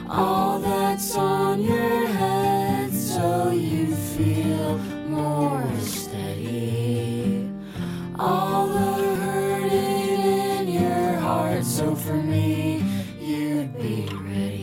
all that's on your head so you feel more steady. All the hurting in your heart, so for me, you'd be ready.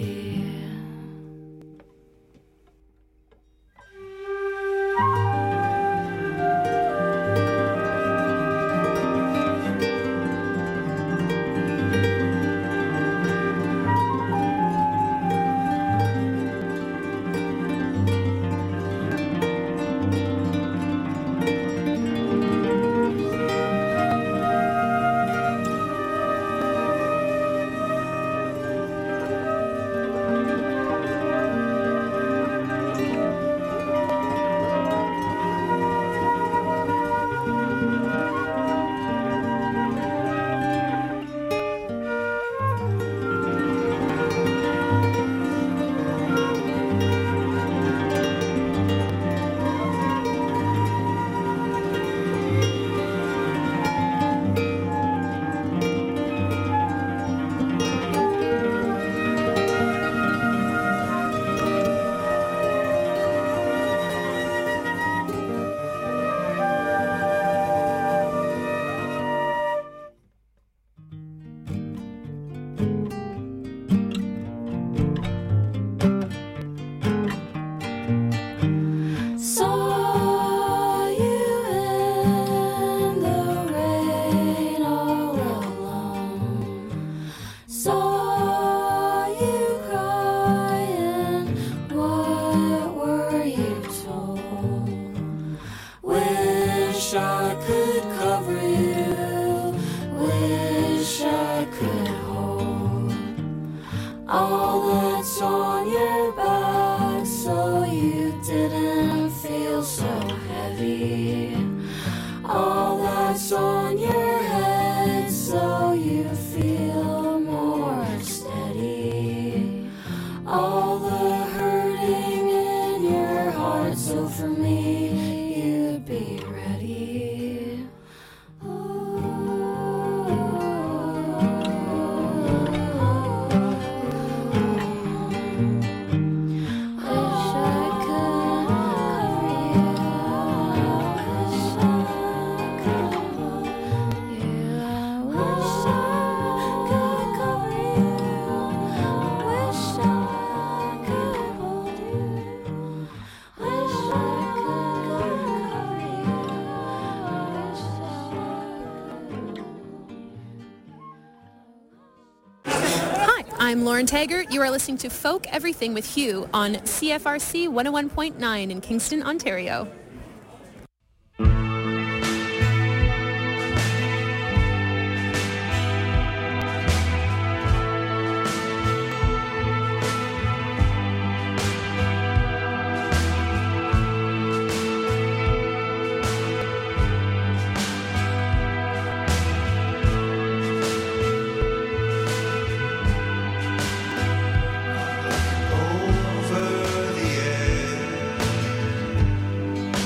I'm Lauren Taggart. You are listening to Folk Everything with Hugh on CFRC 101.9 in Kingston, Ontario. Over the edge.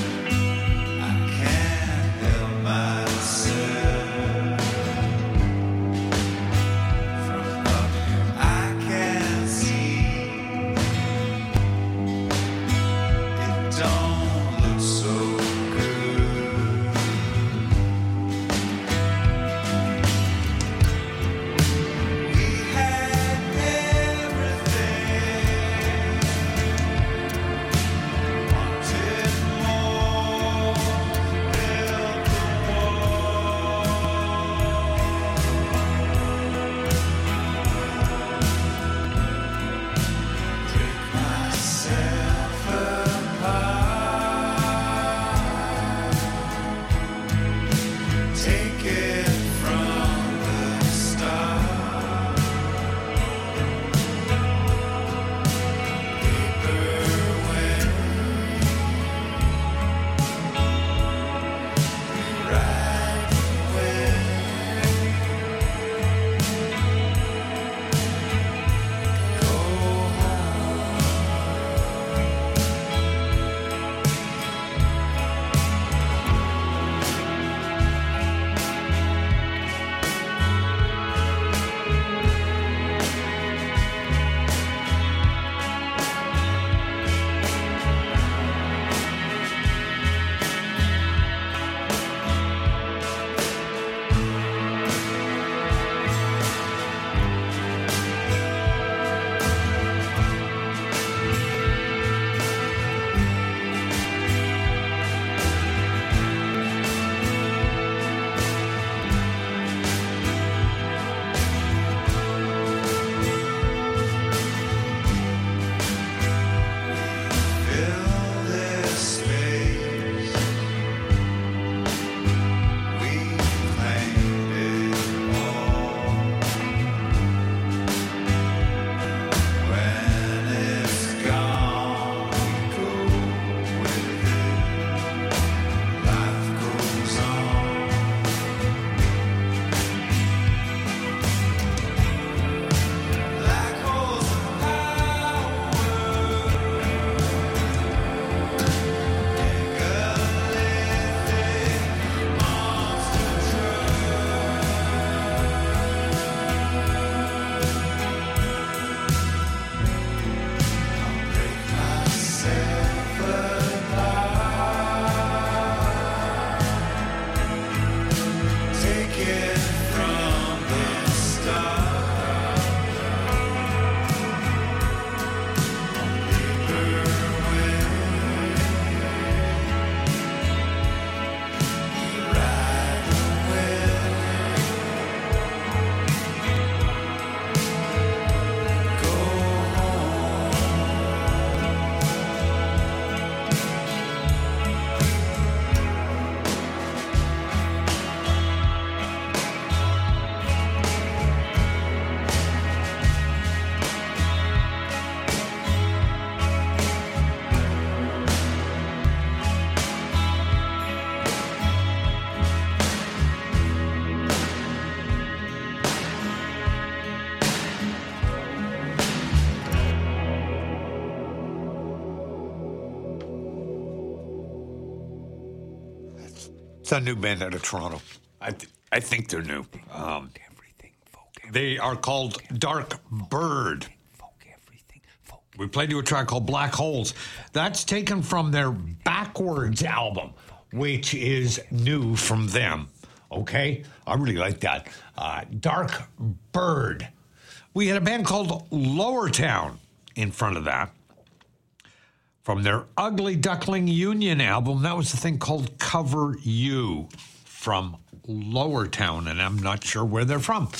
It's a new band out of Toronto. I think they're new. They are called Dark Bird. We played you a track called Black Holes. That's taken from their Backwards album, which is new from them. Okay? I really like that. Dark Bird. We had a band called Lower Town in front of that. From their Ugly Duckling Union album, that was the thing called Cover You from Lower Town, and I'm not sure where they're from.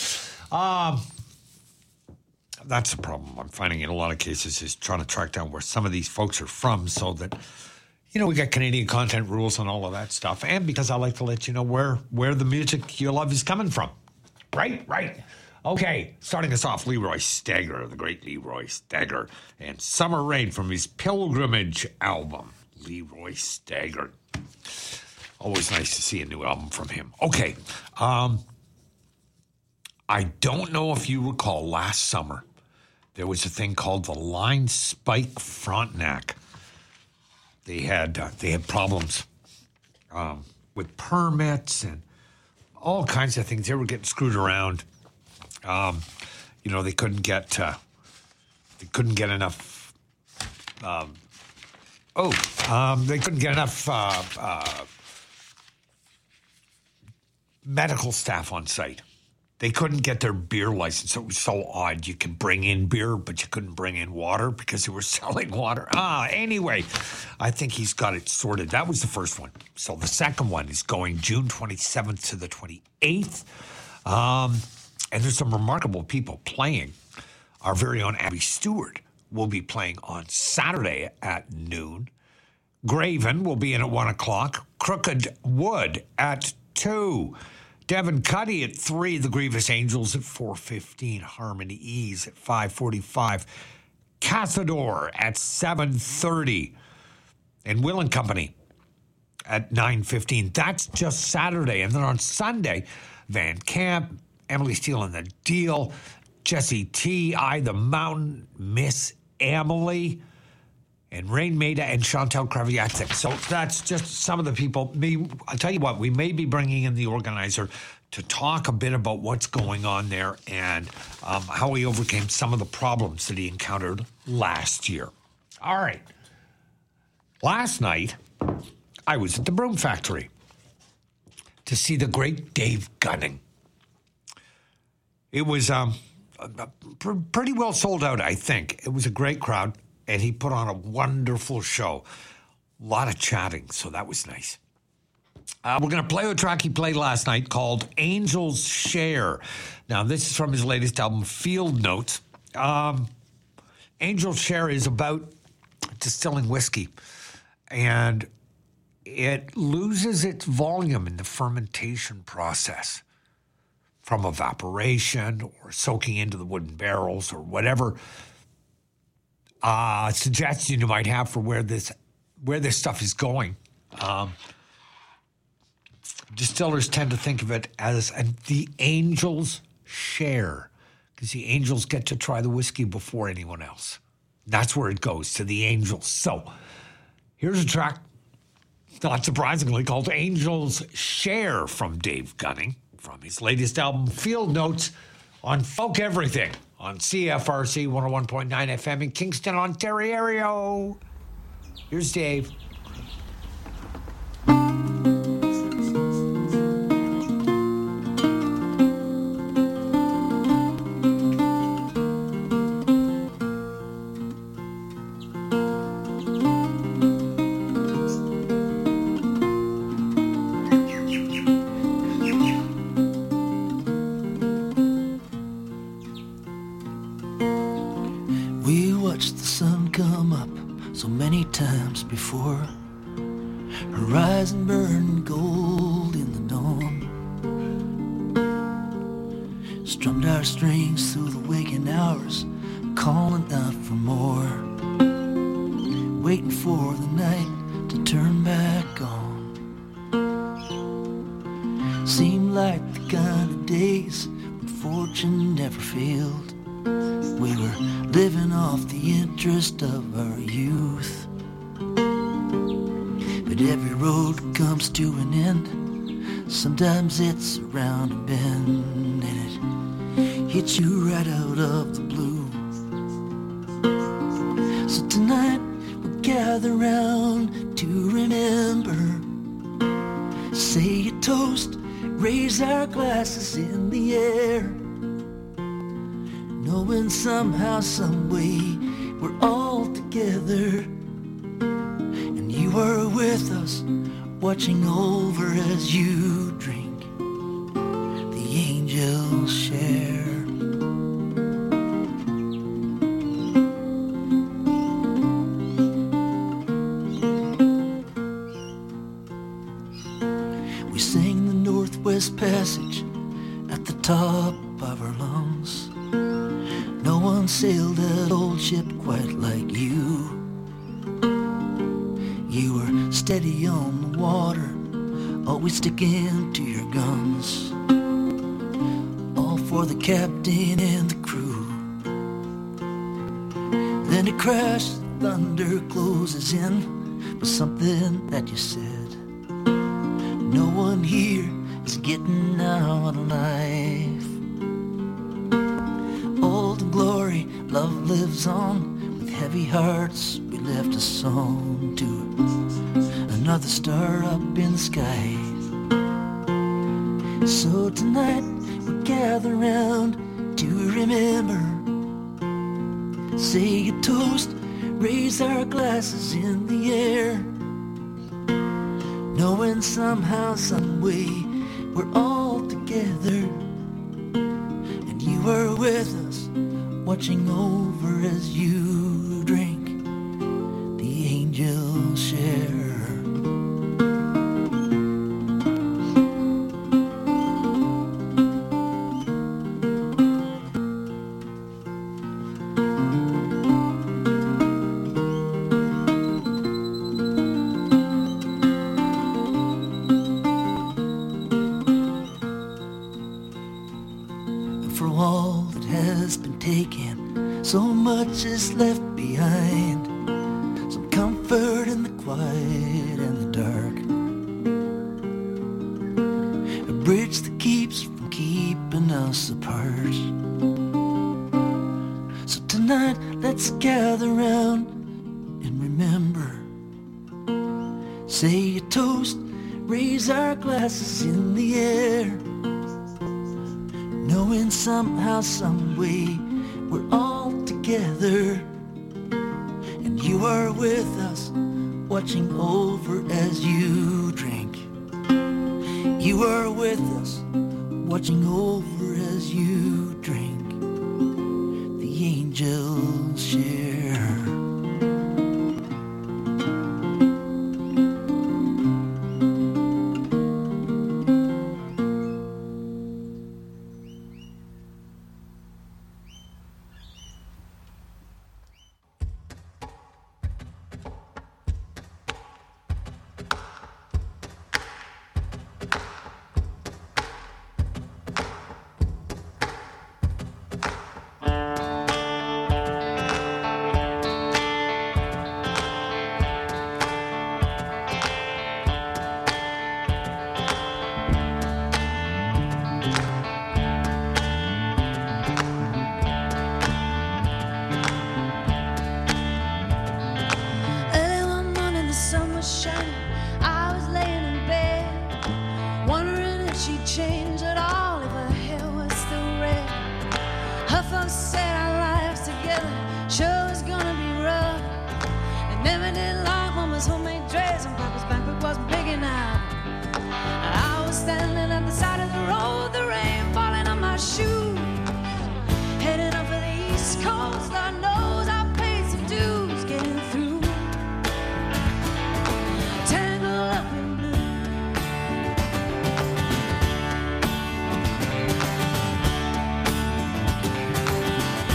That's the problem I'm finding in a lot of cases is trying to track down where some of these folks are from so that, we got Canadian content rules and all of that stuff. And because I like to let you know where the music you love is coming from. Right. Okay, starting us off, Leroy Stagger, the great Leroy Stagger, and Summer Rain from his Pilgrimage album. Leroy Stagger. Always nice to see a new album from him. Okay, I don't know if you recall last summer, there was a thing called the Line Spike Frontenac. They had problems with permits and all kinds of things. They were getting screwed around. They couldn't get enough. They couldn't get enough medical staff on site. They couldn't get their beer license. It was so odd. You could bring in beer, but you couldn't bring in water because they were selling water. Anyway, I think he's got it sorted. That was the first one. So the second one is going June 27th to the 28th. And there's some remarkable people playing. Our very own Abby Stewart will be playing on Saturday at noon. Graven will be in at 1 o'clock. Crooked Wood at 2. Devin Cuddy at 3. The Grievous Angels at 4:15. Harmony Ease at 5:45. Cathador at 7:30. And Will and Company at 9:15. That's just Saturday. And then on Sunday, Van Camp, Emily Steele and the Deal, Jesse T, I the Mountain, Miss Emily, and Rain Maida and Chantal Kraviatsik. So that's just some of the people. I'll tell you what, we may be bringing in the organizer to talk a bit about what's going on there and how he overcame some of the problems that he encountered last year. All right. Last night, I was at the Broom Factory to see the great Dave Gunning. It was pretty well sold out, I think. It was a great crowd, and he put on a wonderful show. A lot of chatting, so that was nice. We're going to play a track he played last night called Angel's Share. Now, this is from his latest album, Field Notes. Angel's Share is about distilling whiskey, and it loses its volume in the fermentation process from evaporation or soaking into the wooden barrels or whatever suggestion you might have for where this stuff is going. Distillers tend to think of it as the angel's share because the angels get to try the whiskey before anyone else. That's where it goes, to the angels. So here's a track, not surprisingly, called Angel's Share from Dave Gunning, from his latest album, Field Notes, on Folk Everything, on CFRC 101.9 FM in Kingston, Ontario. Here's Dave. Before horizon burned gold in the dawn, strummed our strings through the waking hours, calling out for more, waiting for the night to turn back on. Seemed like the kind of days when fortune never failed. We were living off the interest of our youth. But every road comes to an end, Sometimes it's around a bend and it hits you right out of the blue. So tonight we'll gather round to remember. Say a toast, raise our glasses in the air, knowing somehow, some way, we're all together. And you are with us, watching over as you drink. The angels share. We sang the Northwest Passage at the top of our lungs. No one sailed that old ship quite like you. You were steady on the water, always sticking to your guns. All for the captain and the crew. Then it crashed, thunder closes in, was something that you said. No one here is getting out alive. Old glory, love lives on. With heavy hearts, we left a song to another star up in the sky. So tonight we gather round to remember. Say a toast, raise our glasses in the air, knowing somehow, some way, we're all together. And you are with us, watching over as you drink. The angels share. For all that has been taken, so much is left behind. Some comfort in the quiet and the dark. A bridge that keeps from keeping us apart. So tonight, let's gather round and remember. Say a toast, raise our glasses in the air, knowing somehow, some way, we're all together. And you are with us, watching over as you drink. You are with us, watching over as you drink. The angels share.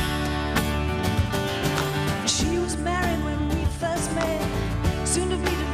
She was married when we first met, soon to be divorced.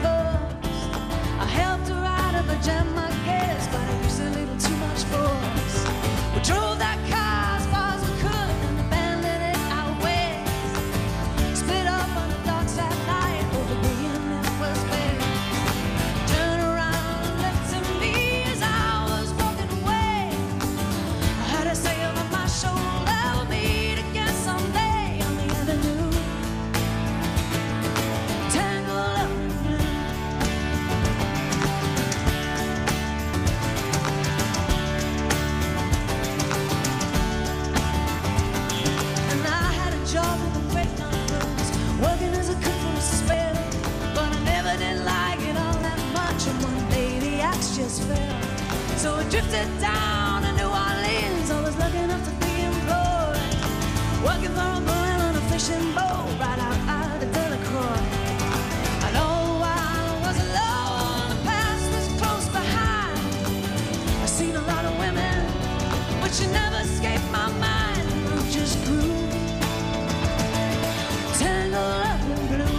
drifted down to New Orleans. I was lucky enough to be employed, working for a boy on a fishing boat right out of Delacroix. And all while I was alone, the past was close behind. I seen a lot of women, but you never escaped my mind. I just grew tangled up in blue.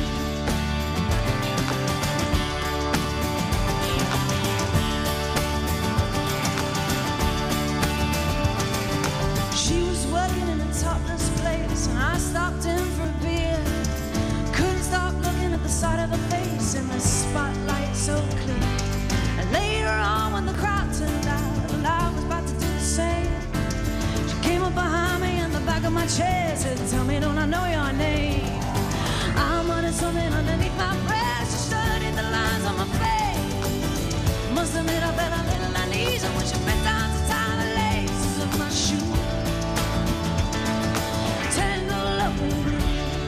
She was working in a topless place, and I stopped in for a beer. Couldn't stop looking at the side of her face in the spotlight so clear. And later on, when the crowd turned out, and I was about to do the same, she came up behind me in the back of my chair, said, "Tell me, don't I know your name?" I'm running something underneath my breath. She studied the lines on my face. Must admit I felt a little uneasy when she bent down to tie the laces of my shoe. Tangled up in blue.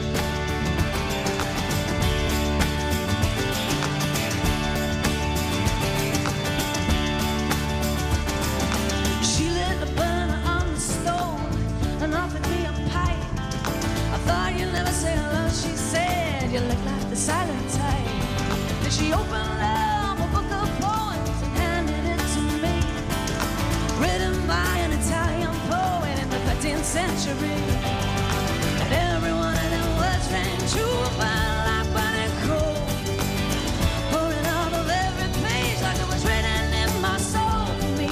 She lit a burner on the stove and offered me a pipe. I thought you'd never say hello, she said. You look like the silent type. Then she opened up a book of poems and handed it to me. Written by an Italian poet in the 13th century. And every one of them words rang true about like burning coal. Pouring out of every page like it was written in my soul for me.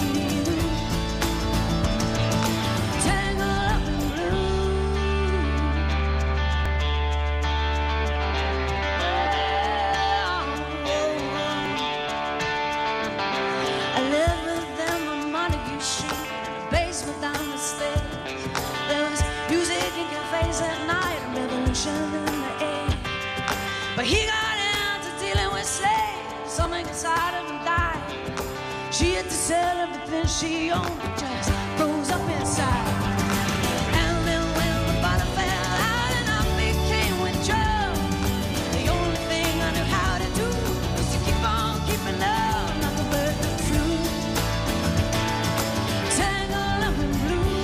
Tangled up in blue. I lived with them on Montague Street, in the basement down the stairs. There was music in cafes at night, and revolution in the air. But he got into dealing with slaves, something inside of him died. She had to sell everything she owned, it just froze up inside. And then when the bottom fell out and I became withdrawn, the only thing I knew how to do was to keep on keeping up, not to burn the truth. Tangled up in blue.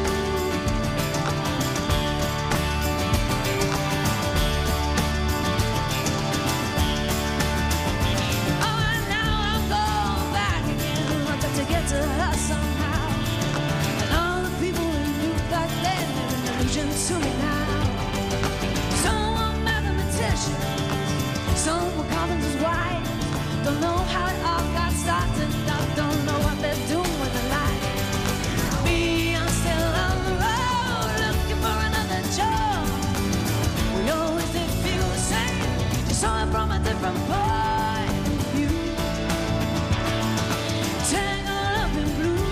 Oh, and now I'm going back again. I've got to get to her somehow. And all the people who knew back then, they're an illusion to me now. Some were mathematicians, some were carpenters' wives. Don't know how it all got started, I don't know what they're doing with their life. Me, I'm still on the road, looking for another job. We always did feel the same, just saw it from a different point of view. Tangled up in blue.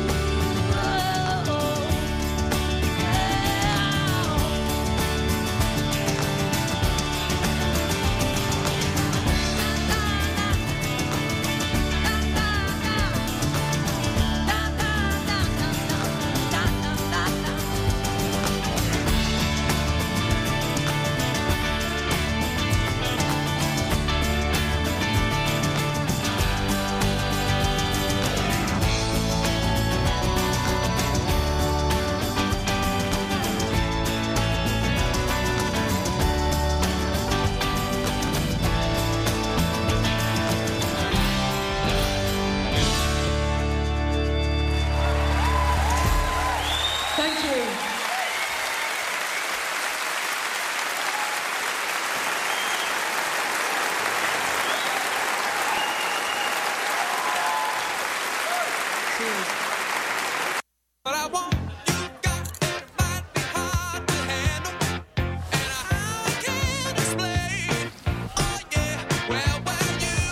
Thank you. But I want you got it might be hard to handle, and how can explain? Oh yeah, well you.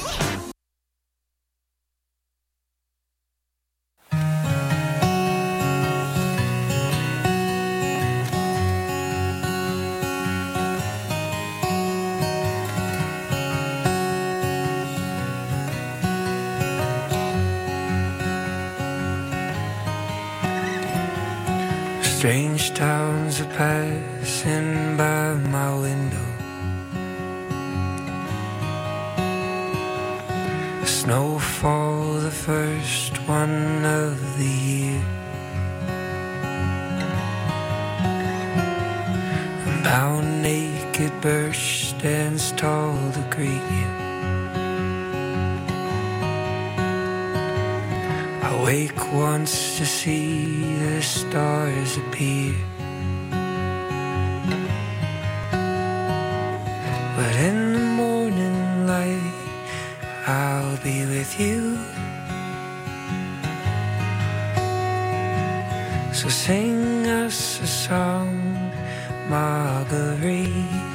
Strange towns are passing by my window. Snow falls the first one of the year. And how naked birch stands tall to greet you. I wake once to see the stars appear. But in the morning light, I'll be with you. So sing us a song, Marguerite.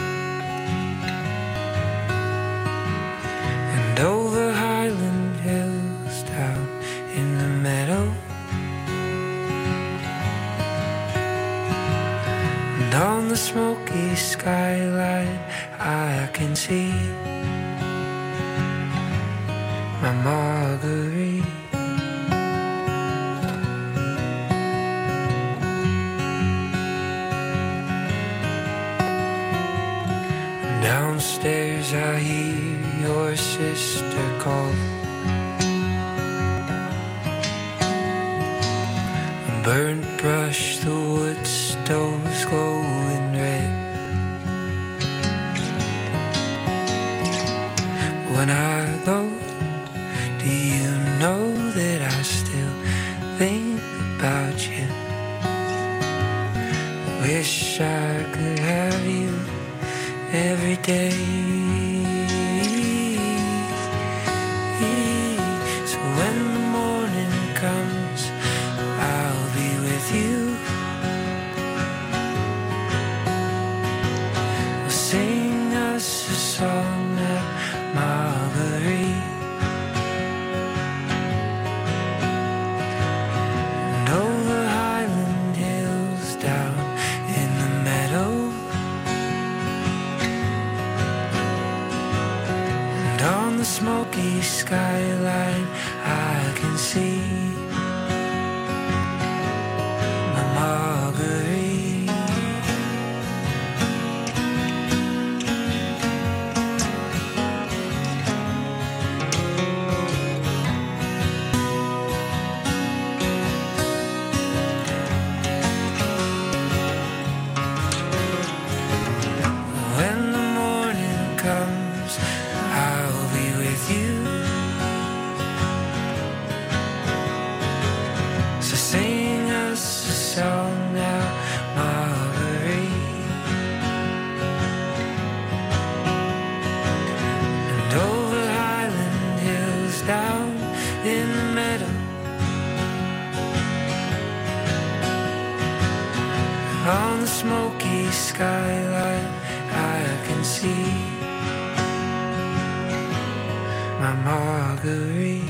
And over Highland Hills, down in the meadow, and on the smoky skyline, I can see my Marguerite. Downstairs I hear your sister call. A burnt brush, the wood stove's glowing red. When I go, do you know that I still think about you? Wish I could have you every day. So when the morning comes, I'll be with you. We'll sing us a song at Marguerite. And over Highland Hills, down in the meadow, and on the smoky skyline, I can see my Marguerite. When the morning comes, I'll be with you. So sing us a song now, Marguerite. And over Highland Hills, down in the meadow, on the smoky skyline, I can see my Marguerite.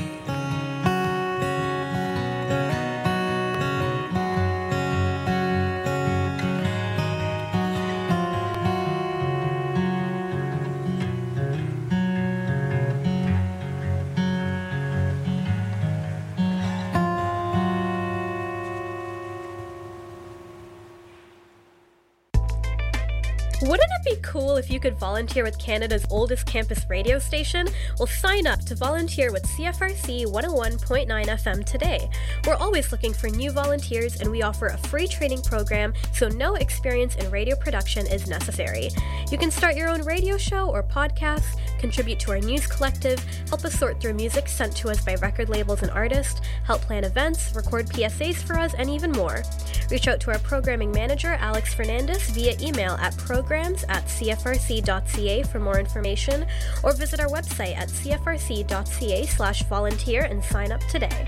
Wouldn't it be cool if you could volunteer with Canada's oldest campus radio station? Well, sign up to volunteer with CFRC 101.9 FM today. We're always looking for new volunteers, and we offer a free training program, so no experience in radio production is necessary. You can start your own radio show or podcast, contribute to our news collective, help us sort through music sent to us by record labels and artists, help plan events, record PSAs for us, and even more. Reach out to our programming manager, Alex Fernandez, via email at programs@cfrc.ca for more information, or visit our website at cfrc.ca/volunteer and sign up today.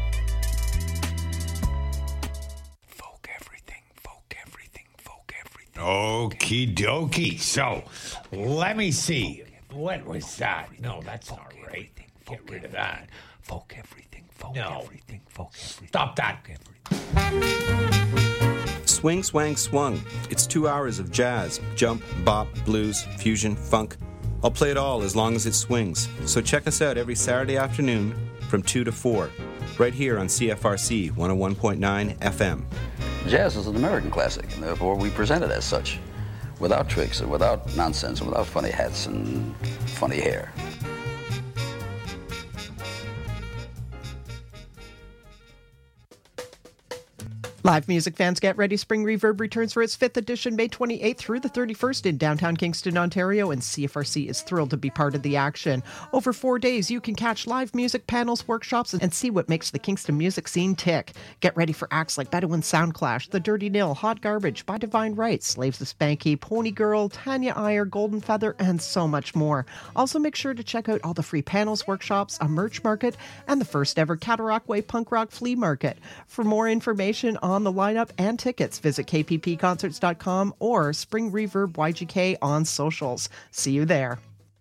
Folk everything, folk everything, folk everything. Okie dokie. So, let me see. What was that? No, that's not right. Get rid of that. Folk everything, folk No. everything, folk everything. Stop that. Swing, swang, swung. It's 2 hours of jazz, jump, bop, blues, fusion, funk. I'll play it all as long as it swings. So check us out every Saturday afternoon from 2 to 4, right here on CFRC 101.9 FM. Jazz is an American classic, and therefore we present it as such, without tricks and without nonsense and without funny hats and funny hair. Live music fans, get ready. Spring Reverb returns for its 5th edition May 28th through the 31st in downtown Kingston, Ontario, and CFRC is thrilled to be part of the action. Over 4 days, you can catch live music panels, workshops, and see what makes the Kingston music scene tick. Get ready for acts like Bedouin Soundclash, The Dirty Nil, Hot Garbage, By Divine Right, Slaves of Spanky, Pony Girl, Tanya Iyer, Golden Feather, and so much more. Also, make sure to check out all the free panels, workshops, a merch market, and the first ever Cataract Way Punk Rock Flea Market. For more information on the lineup and tickets, visit kppconcerts.com or Spring Reverb YGK on socials. See you there.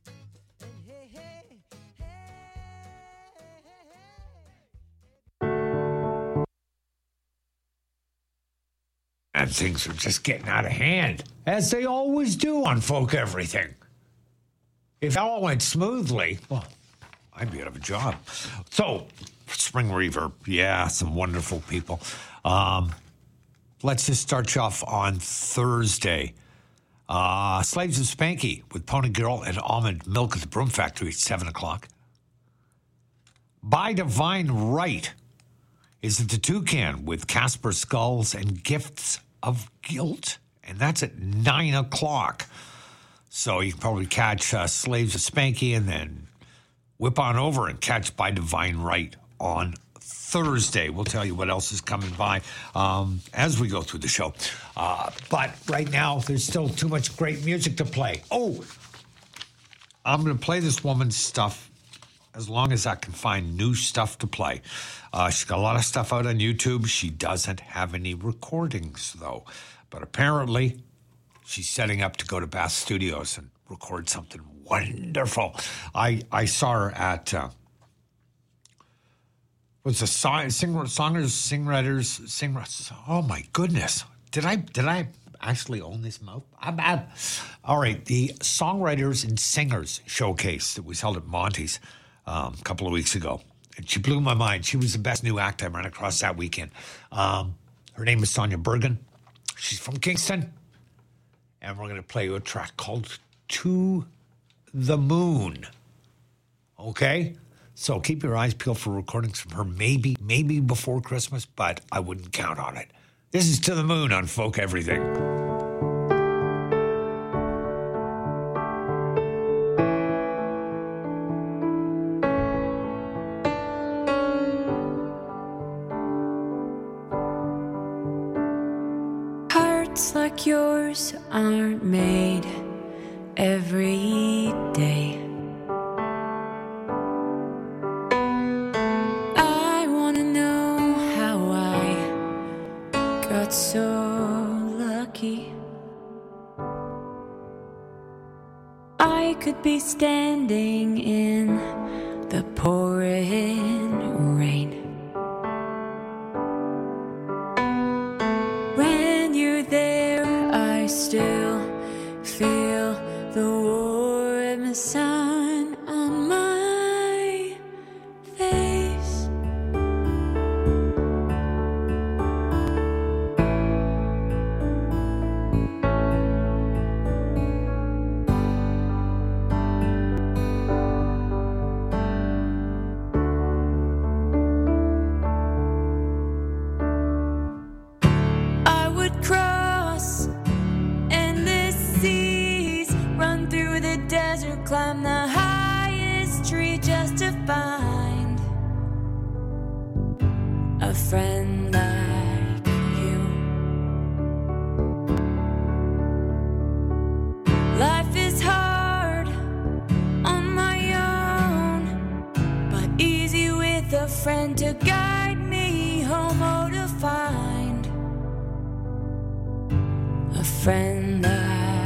And things are just getting out of hand, as they always do on Folk Everything. If it all went smoothly, well, I'd be out of a job. So, Spring Reverb, yeah, some wonderful people. Let's just start you off on Thursday. Slaves of Spanky with Pony Girl and Almond Milk at the Broom Factory at 7 o'clock. By Divine Right is at the Toucan with Casper Skulls and Gifts of Guilt, and that's at 9 o'clock. So you can probably catch Slaves of Spanky and then whip on over and catch By Divine Right on Thursday. We'll tell you what else is coming by as we go through the show. But right now, there's still too much great music to play. Oh, I'm going to play this woman's stuff as long as I can find new stuff to play. She's got a lot of stuff out on YouTube. She doesn't have any recordings, though. But apparently, she's setting up to go to Bath Studios and record something wonderful. I saw her at... was the songwriters. Oh my goodness! Did I actually own this mouth? All right, the Songwriters and Singers Showcase that was held at Monty's a couple of weeks ago, and she blew my mind. She was the best new act I ran across that weekend. Her name is Sonia Bergen. She's from Kingston, and we're going to play you a track called "To the Moon." Okay. So keep your eyes peeled for recordings from her maybe before Christmas, but I wouldn't count on it. This is To the Moon on Folk Everything. Hearts like yours aren't made every day. So lucky. I could be standing in the pouring rain. When you're there, I still feel the warm sun on my face. Climb the highest tree just to find a friend like you. Life is hard on my own, but easy with a friend to guide me home. Oh, to find a friend like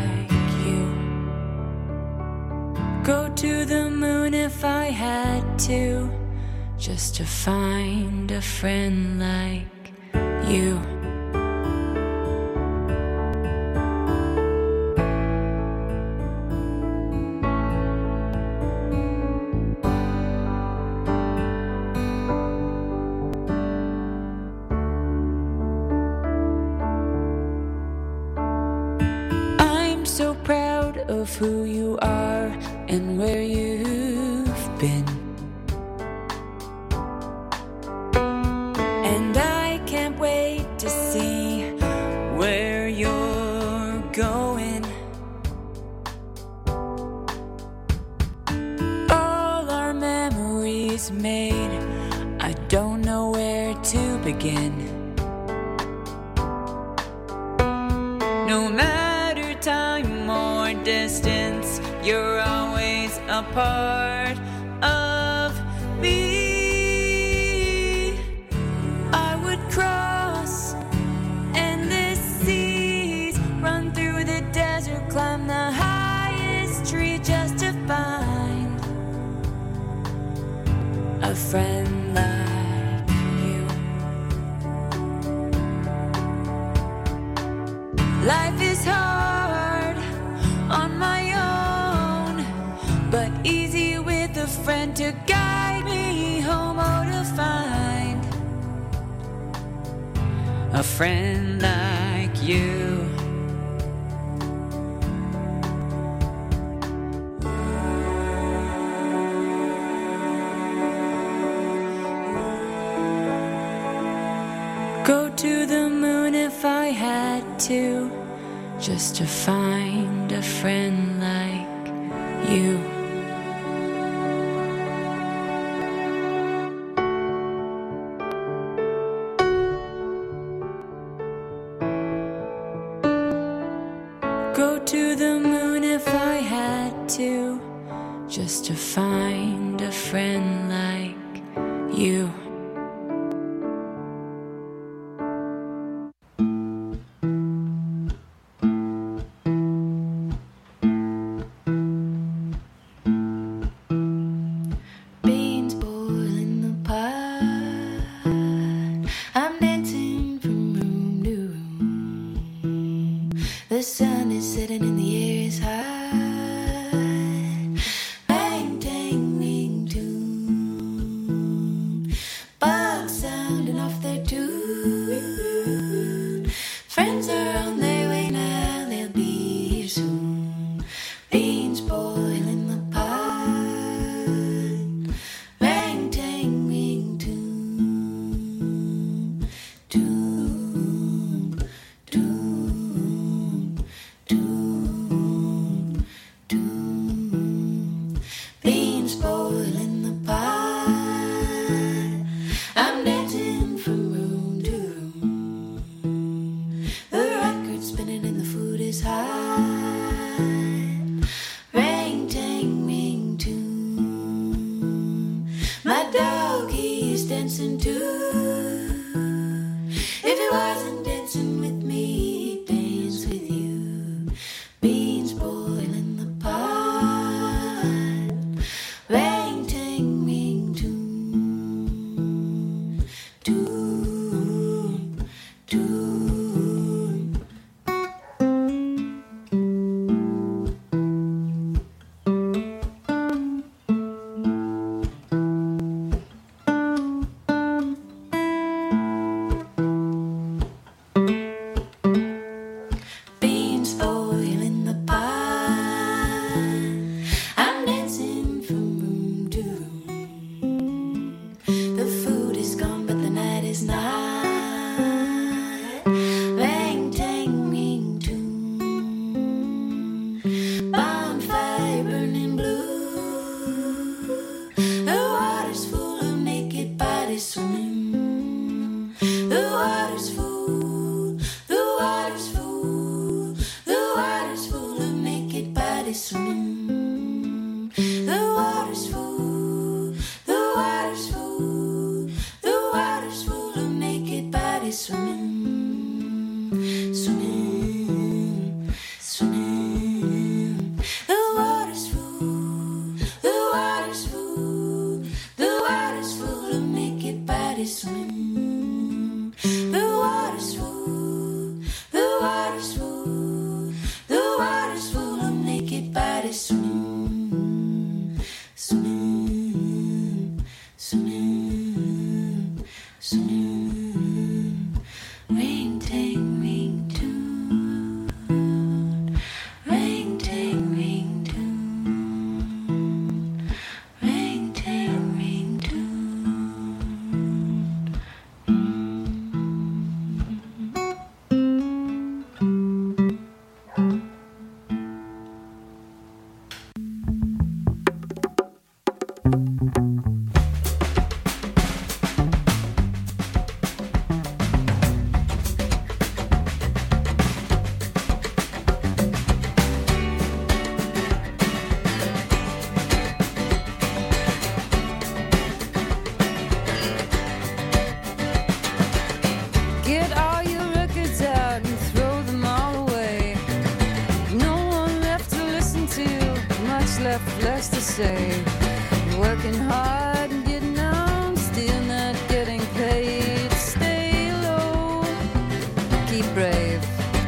go to the moon if I had to, just to find a friend like you. I'm so proud of who you are and where you've been, and I can't wait to see was made, I don't know where to begin. No matter time or distance, you're always a part of me. I would cross endless seas, run through the desert, climb the highest tree just to find a friend like you. Life is hard on my own, but easy with a friend to guide me home, or to find a friend like you. Go to the moon if I had to, just to find a friend like you. Go to the moon if I had to, just to find a friend like you. Beans boil in the pot. I'm dancing from room to room. The sun is setting and the air is hot. Bang, tang, ring, tune. Bugs sounding off their tune. Friends are on their way now, they'll be here soon. Beans boil in the pot. Bang, tang, ring, tune. Tune, tune, tune, tune. Beans boil in the pot. I'm dancing from room to room. The record's spinning and the food is hot. Ring, tang, ring, tune. My dog, he is dancing too. If he wasn't dancing with me, he'd dance with you. Beans boil in the pot. Ring, tang, ring, tune. Tune, tune. Beans boil in the pot. I'm dancing from room to room. The food is gone, but the night is not. Bang, tang, ring, tune. Bonfire burning blue. The water's full of naked bodies swimming. The water's full. The water's full. The water's full of naked bodies swimming. The water's full. The water's full. The water's full of naked bodies swimming. Swimming, swimming. The water's full. The water's full. The water's full of naked bodies swimming. The water's full. The water's full. The water's full of naked bodies swimming. Swimming, swimming, swimming. Ring, tang, ring, tune. Ring, tang, ring, tune. Ring, tang, ring, tune. much less to say. You're working hard and getting on, still not getting paid. Stay low, keep brave.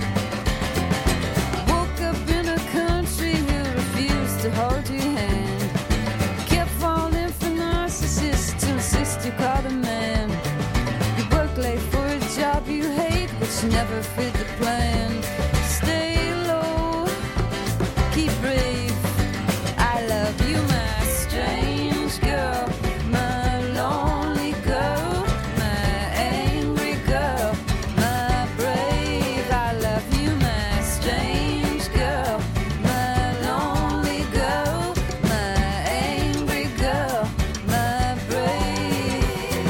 Woke up in a country who refused to hold your hand. Kept falling for narcissists to insist you call the man. You work late for a job you hate, which never fit the plan. Stay low, keep brave. I love you, my strange girl, my lonely girl, my angry girl, my brave. I love you, my strange girl, my lonely girl, my angry girl, my brave.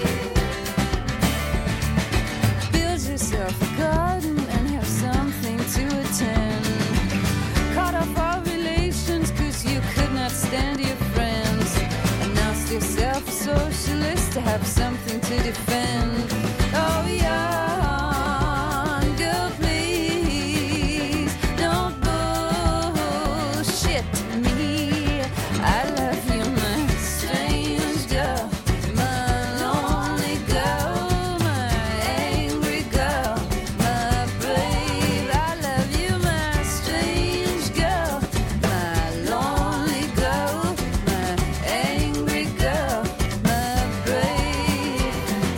Build yourself a garden and have something to attend. Cut off all relations cause you could not stand your friends. Announce yourself a socialist to have something to defend. Oh, young girl, please don't bullshit me. I love you, my strange girl, my lonely girl, my angry girl, my brave. I love you, my strange girl, my lonely girl, my angry girl, my brave.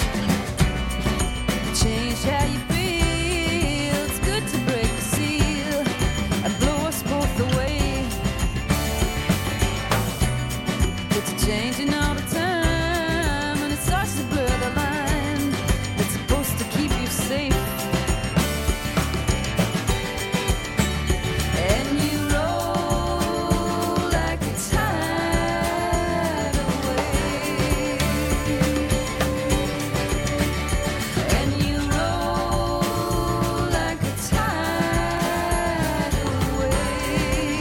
Change how you feel. It's good to break the seal and blow us both away. It's changing all the time, and it starts to blur the line that's supposed to keep you safe. And you roll like a tidal wave. And you roll like a tidal wave.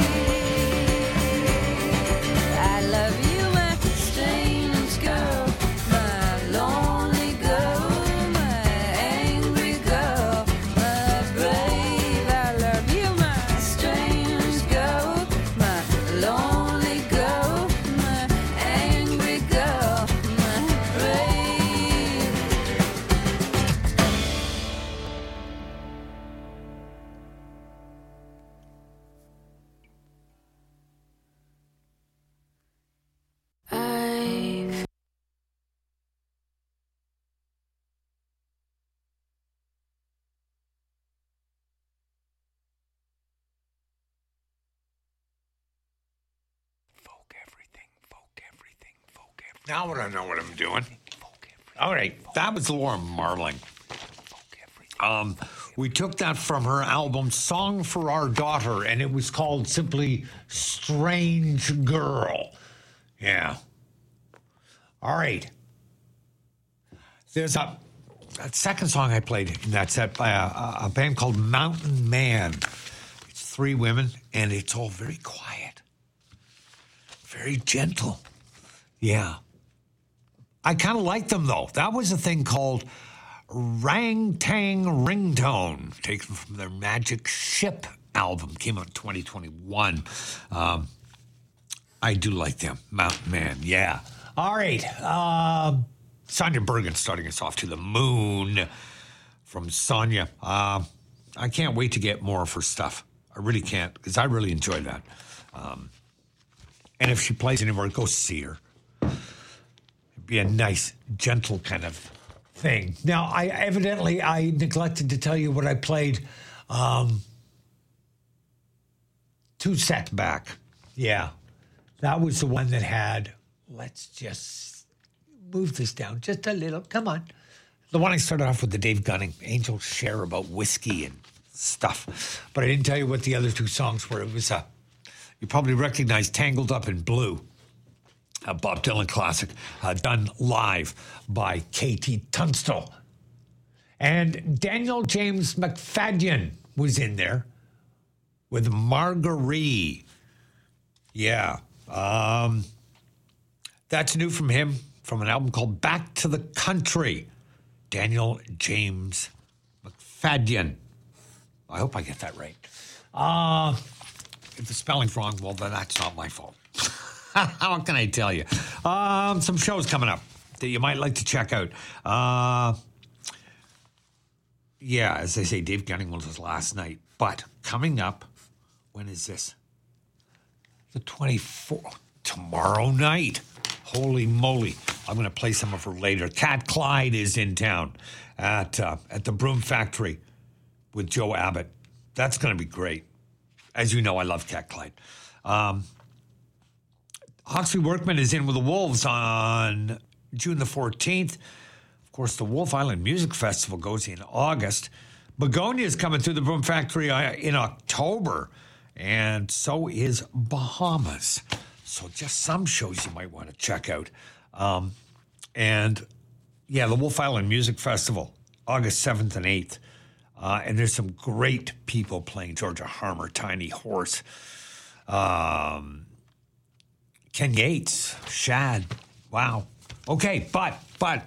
I love you, my strange girl, my lonely girl, my angry girl, my brave. I love you, my strange girl, my lonely girl, my angry girl, my brave. I Now I know what I'm doing. All right, that was Laura Marling. We took that from her album Song for Our Daughter, and it was called simply Strange Girl. Yeah. All right. There's that second song I played in that set by a band called Mountain Man. It's three women, and it's all very quiet, very gentle. Yeah. I kind of like them, though. That was a thing called Rangtang Ringtone, taken from their Magic Ship album. Came out in 2021. I do like them. Mountain Man, yeah. All right. Sonia Bergen starting us off to the moon from Sonia. I can't wait to get more of her stuff. I really can't, because I really enjoy that. And if she plays anywhere, go see her. It'd be a nice, gentle kind of thing. Now, I neglected to tell you what I played 2 sets back. Yeah. That was the one that had, let's just move this down just a little. Come on. The one I started off with the Dave Gunning, Angels Share About Whiskey and stuff. But I didn't tell you what the other 2 songs were. It was you probably recognize Tangled Up in Blue, a Bob Dylan classic, done live by Katie Tunstall. And Daniel James McFadden was in there with Marguerite. Yeah. That's new from him, from an album called Back to the Country. Daniel James McFadden. I hope I get that right. If the spelling's wrong, well, then that's not my fault. What can I tell you? Some shows coming up that you might like to check out. Yeah, as they say, Dave Gunning was last night. But coming up, when is this? The 24th. Tomorrow night. Holy moly. I'm going to play some of her later. Cat Clyde is in town at the Broom Factory with Joe Abbott. That's going to be great. As you know, I love Cat Clyde. Hawksley Workman is in with the Wolves on June the 14th. Of course, the Wolf Island Music Festival goes in August. Begonia is coming through the Broom Factory in October. And so is Bahamas. So just some shows you might want to check out. And yeah, the Wolf Island Music Festival, August 7th and 8th. And there's some great people playing. Georgia Harmer, Tiny Horse, Ken Yates, Shad. Wow. Okay, but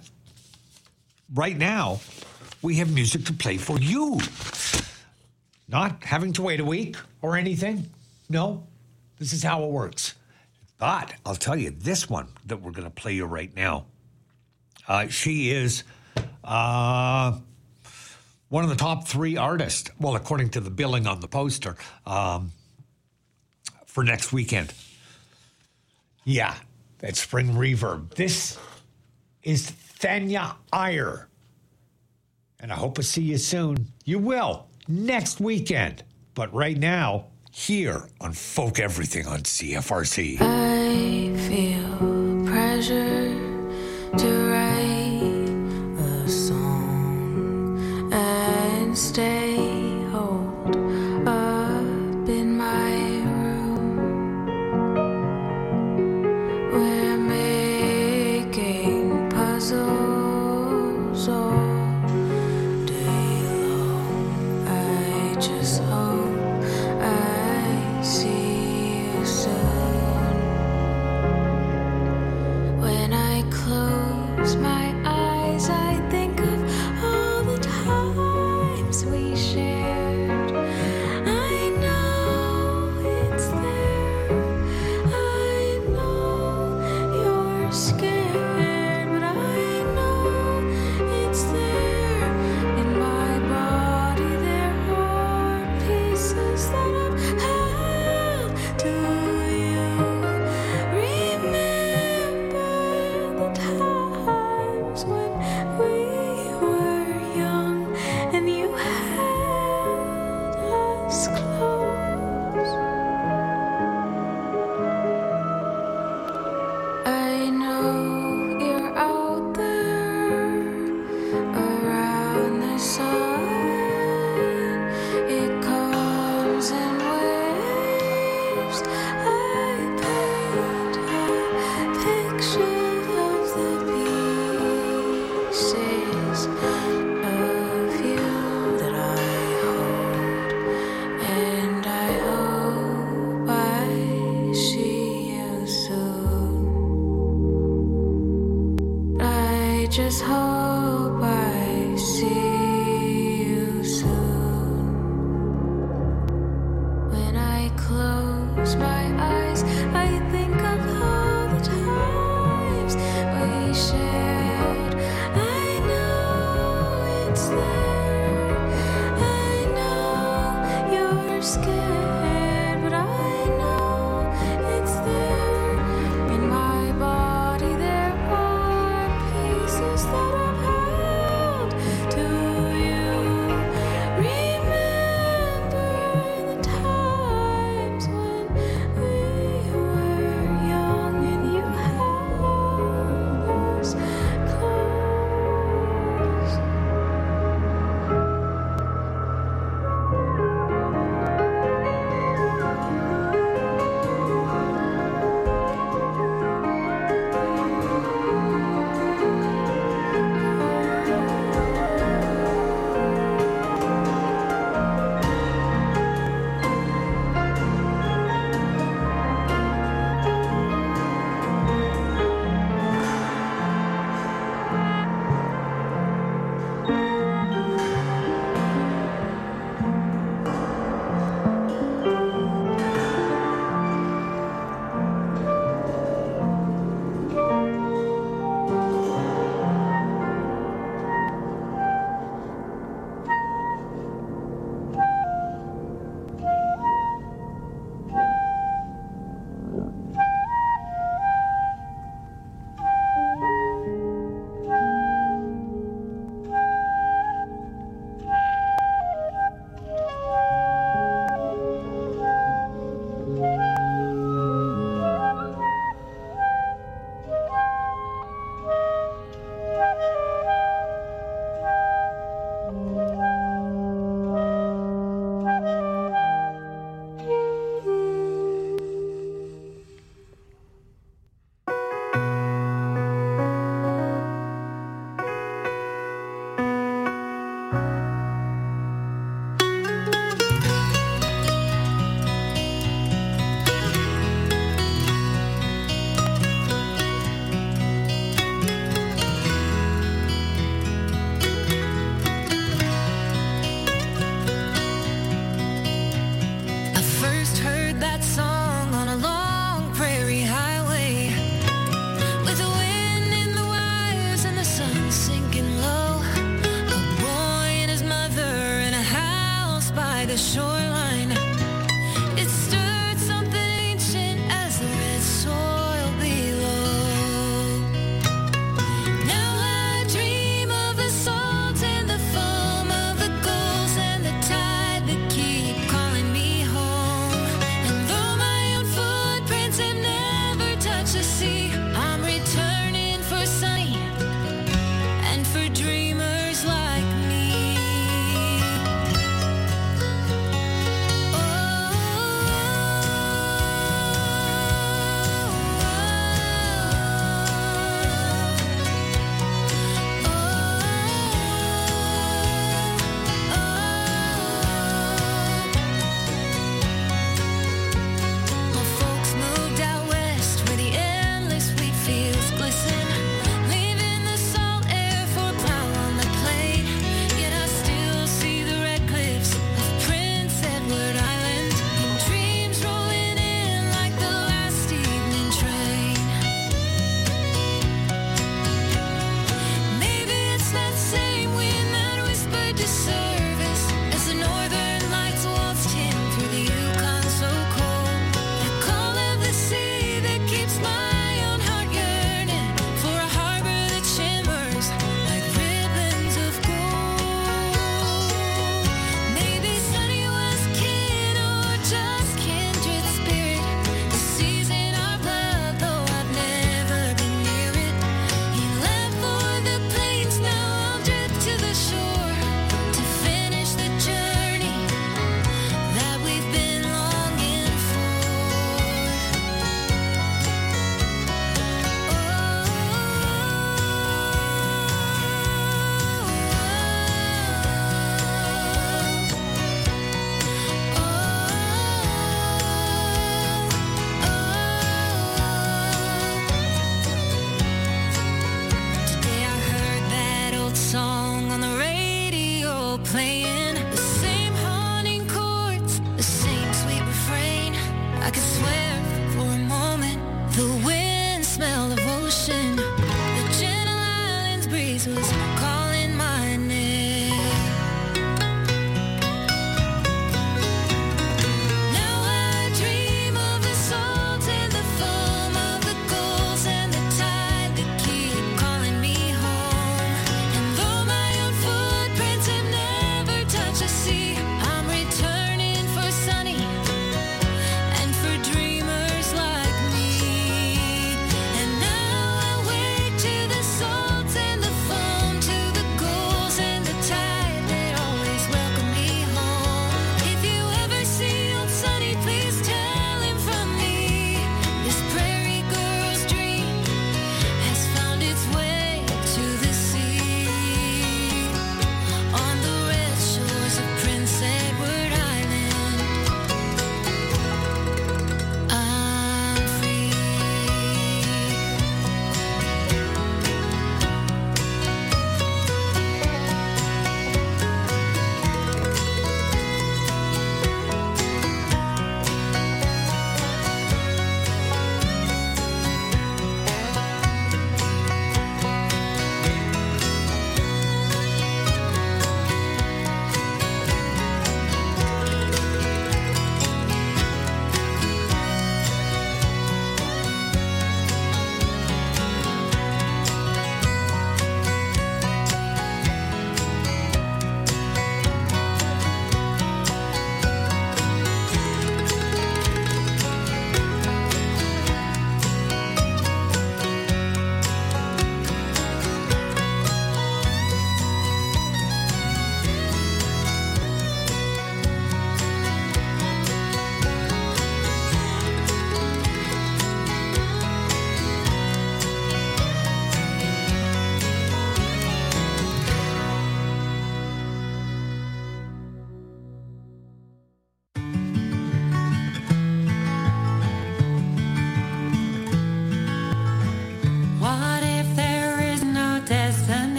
right now, we have music to play for you. Not having to wait a week or anything. No, this is how it works. But I'll tell you, this one that we're going to play you right now, she is one of the top 3 artists, well, according to the billing on the poster, for next weekend. Yeah, at Spring Reverb. This is Thanya Iyer. And I hope to see you soon. You will, next weekend. But right now, here on Folk Everything on CFRC. I feel pressure to write a song and stay hold up in my room. We're making puzzles all day long. I just hope I see you soon. When I close my eyes, I think of all the times we shared. I know it's there. I know you're scared, but I know it's there. In my body there are pieces that I've held. Do you remember the times when we were young and you held us close? I know you're out there around the sun. It comes in waves. I paint a picture of the pieces of you that I hold, and I hope I see you soon. I just hope I see you soon. When I close my eyes, I think of all the times we shared. I know it's there. I know you're scared, but I know it's there. In my body there are pieces that I've held. Do you remember the times when we were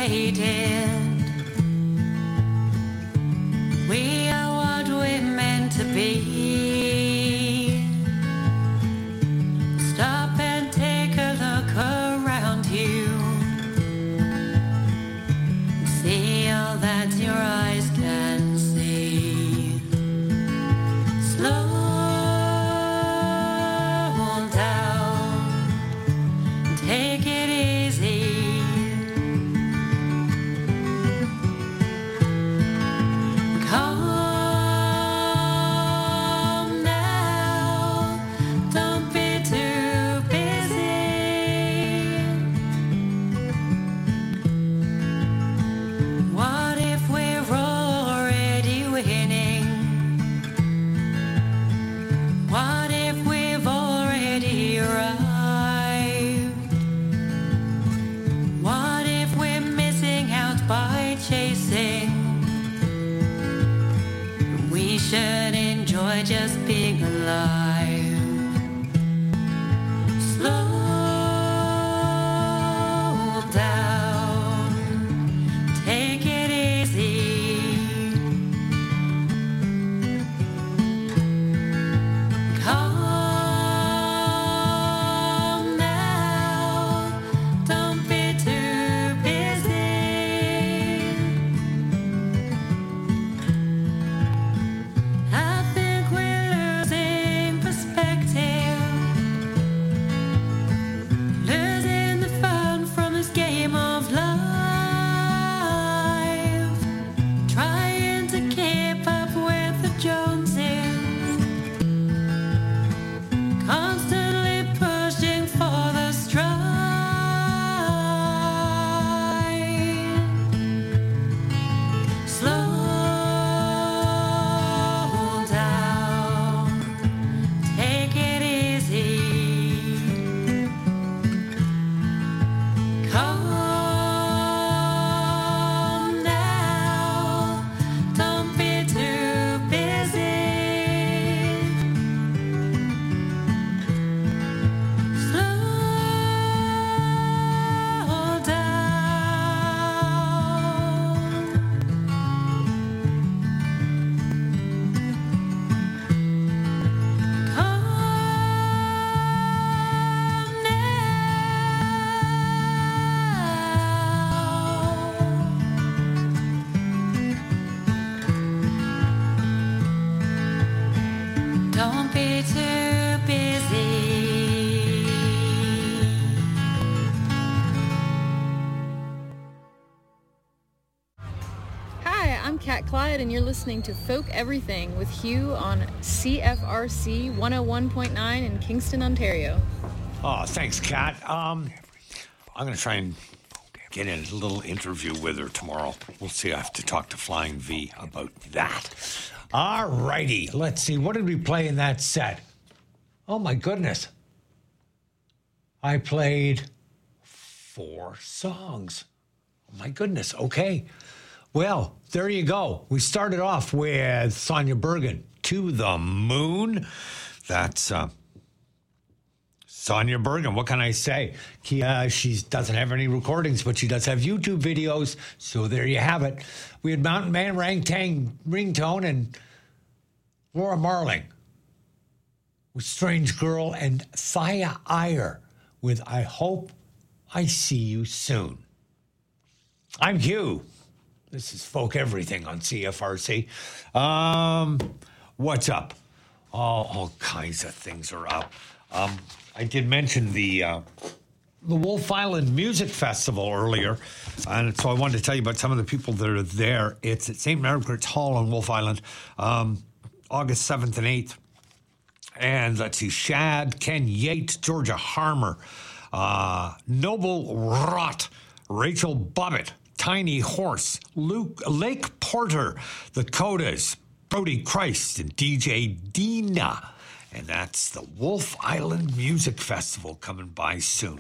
waited. We are what we're meant to be. Stop and take a look around you. See all that your eyes can see. Slow down, take it easy. Calm now, don't be too busy. What if we're already winning? What if we've already arrived? What if we're missing out by chasing? We should enjoy just being alive. Slow down, take it easy. Calm now, don't be too busy. I think we're losing perspective, losing the fun from this game of life, trying to keep up with the Joneses, constantly pushing for the stride. Slow down, take it easy. Calm now, don't be too busy. Slow down. Don't be too busy. Hi, I'm Kat Clyde, and you're listening to Folk Everything with Hugh on CFRC 101.9 in Kingston, Ontario. Oh, thanks, Kat. I'm going to try and get in a little interview with her tomorrow. We'll see. I have to talk to Flying V about that. All righty. Let's see. What did we play in that set? Oh, my goodness. I played 4 songs. Oh, my goodness. Okay. Well, there you go. We started off with Sonia Bergen, To the Moon. That's Sonia Bergen. What can I say? She doesn't have any recordings, but she does have YouTube videos. So there you have it. We had Mountain Man, Rangtang Ringtone, and Laura Marling with Strange Girl, and Thaya Iyer with I Hope I See You Soon. I'm Hugh. This is Folk Everything on CFRC. What's up? All kinds of things are up. I did mention the Wolf Island Music Festival earlier, and so I wanted to tell you about some of the people that are there. It's at St. Margaret's Hall on Wolf Island, August 7th and 8th. And let's see, Shad, Ken Yates, Georgia Harmer, Noble Rott, Rachel Bobbitt, Tiny Horse, Lake Porter, the Codas, Brody Christ, and DJ Dina. And that's the Wolf Island Music Festival coming by soon.